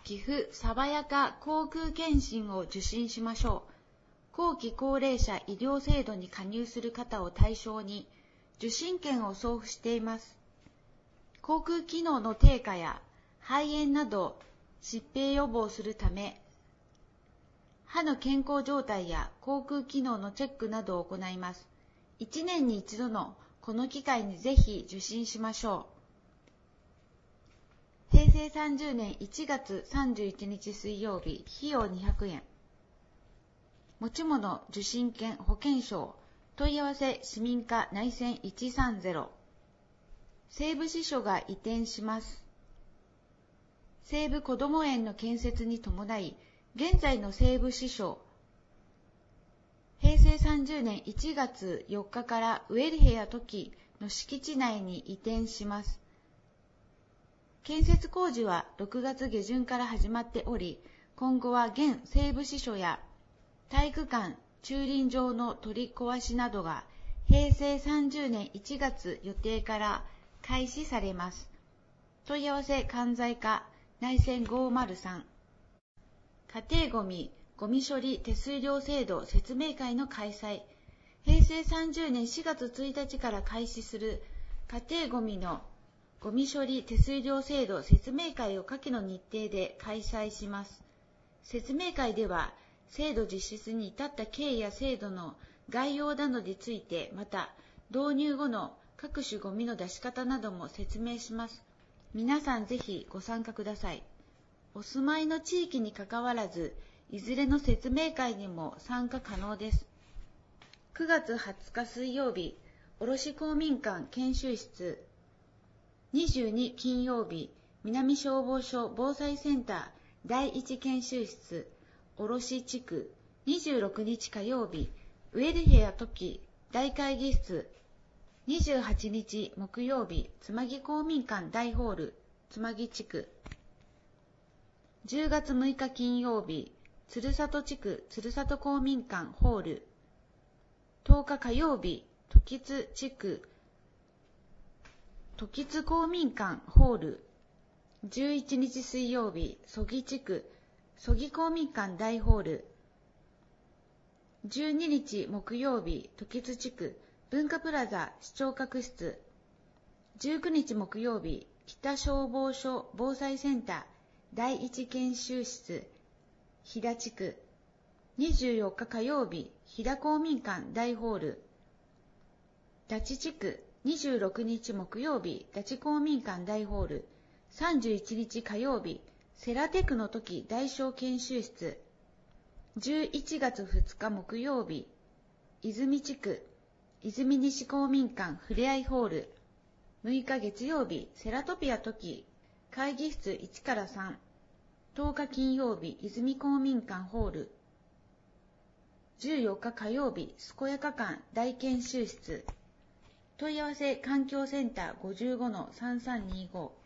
寄付爽やか口腔検診を受診しましょう。後期高齢者医療制度に加入する方を対象に受診券を送付しています。口腔機能の低下や肺炎など疾病予防するため、歯の健康状態や口腔機能のチェックなどを行います。1年に一度のこの機会にぜひ受診しましょう。平成30年1月31日水曜日、費用200円。持ち物受診券保険証、問い合わせ市民課内線130。西部支所が移転します。西部こども園の建設に伴い、現在の西部支所、平成30年1月4日からウェルヘア時の敷地内に移転します。建設工事は6月下旬から始まっており、今後は現西部支所や体育館、駐輪場の取り壊しなどが平成30年1月予定から開始されます。問い合わせ関西課内線503。家庭ごみ、ごみ処理手数料制度説明会の開催。平成30年4月1日から開始する家庭ごみのごみ処理手数料制度説明会を下記の日程で開催します。説明会では、制度実施に至った経緯や制度の概要などについて、また導入後の各種ごみの出し方なども説明します。皆さんぜひご参加ください。お住まいの地域にかかわらず、いずれの説明会にも参加可能です。9月20日水曜日、卸公民館研修室。22金曜日、南消防署防災センター第1研修室、卸地区。26日火曜日、ウェルヘア時大会議室。28日木曜日、つまぎ公民館大ホール、つまぎ地区。10月6日金曜日、鶴里地区鶴里公民館ホール。10日火曜日、時津地区時津公民館ホール。11日水曜日、曽木地区曽木公民館大ホール。12日木曜日、時津地区文化プラザ視聴覚室。19日木曜日、北消防署防災センター第一研修室、飛騨地区。24日火曜日、飛騨公民館大ホール。田地地区。26日木曜日、田地公民館大ホール。31日火曜日、セラテクの時大小研修室。11月2日木曜日、泉地区泉西公民館ふれあいホール。6日月曜日、セラトピア時会議室1から3。10日金曜日、泉公民館ホール。14日火曜日、健やか館大研修室。問い合わせ環境センター 55-3325。